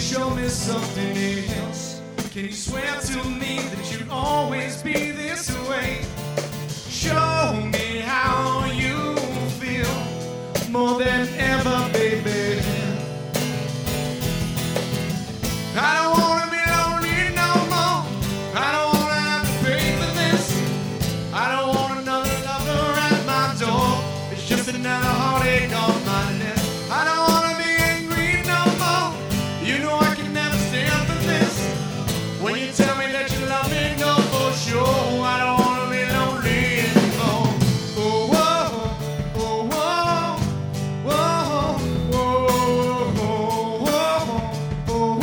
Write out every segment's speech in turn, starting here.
show me something else? Can you swear to me that you'll always be this way? Show me how you feel more than ever, baby. I don't wanna be lonely no more. I don't wanna have to pay for this. I don't want another lover at my door. It's just another heartache on my list. I don't wanna be angry no more. You know I can never stand for this. When you tell me that you love me, no for sure. I don't wanna be lonely anymore. Oh, whoa, oh, whoa, whoa, whoa, whoa, whoa,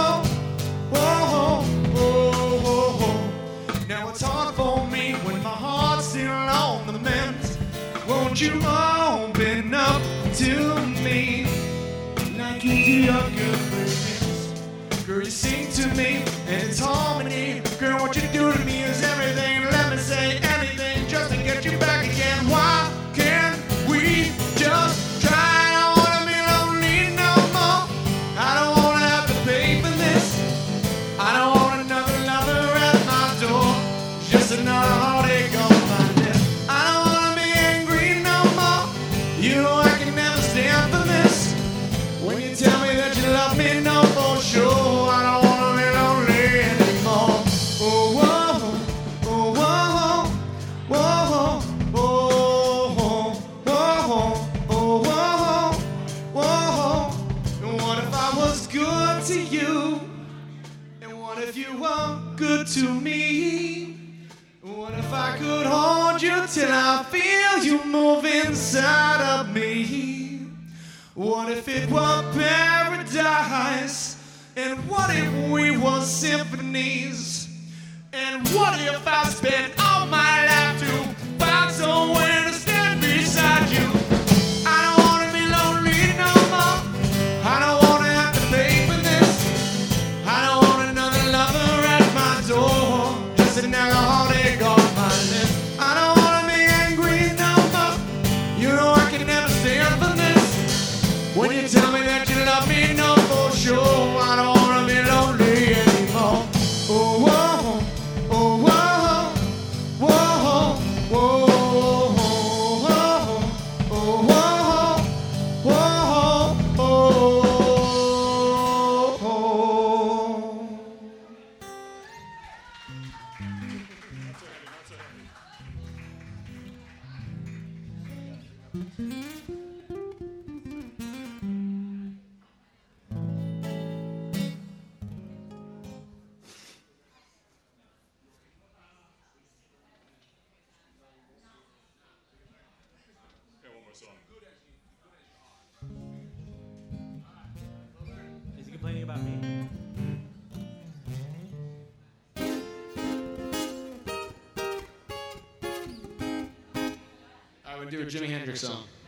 whoa, whoa, whoa. Now it's hard for me when my heart's still on the mend. Won't you open up to me like you do your good friends? Girl, you sing to me and it's harmony. Girl, what you do to me is everything. Let me say anything just to get you back again. Why can't we just try? I don't wanna be lonely no more. I don't wanna have to pay for this. I don't want another lover at my door. Just another heartache on my list. I don't wanna be angry no more. You know I can never stand for this. When you tell me that you love me, no for sure. I don't wanna be lonely anymore. Oh, whoa, oh, whoa, whoa, whoa, whoa, whoa, whoa, whoa. What if I was good to you? And what if you were good to me? What if I could hold you till I feel you move inside of me? What if it were paradise? And what if we were symphonies? And what if I spent all my life to find somewhere to stand beside you? I don't wanna be lonely no more. I don't wanna have to pay for this. I don't want another lover at my door. Just another heartache on my list. I don't wanna be angry no more. You know I can never stand for this. When you tell me that you love me, no for sure. I don't wanna be lonely anymore. Oh, whoa, oh, whoa, whoa, whoa, whoa, oh, whoa, whoa, oh. Is he complaining about me? I would do a Jimi Hendrix song.